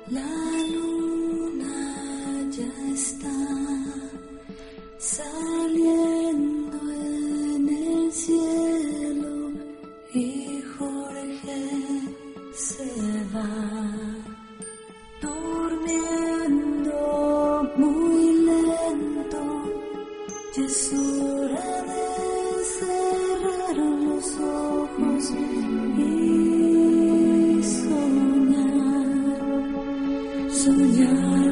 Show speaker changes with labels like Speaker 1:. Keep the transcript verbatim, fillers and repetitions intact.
Speaker 1: La luna ya está saliendo en el cielo y Jorge se va durmiendo muy lento. Ya es hora de cerrar los ojos y soñar, soñar.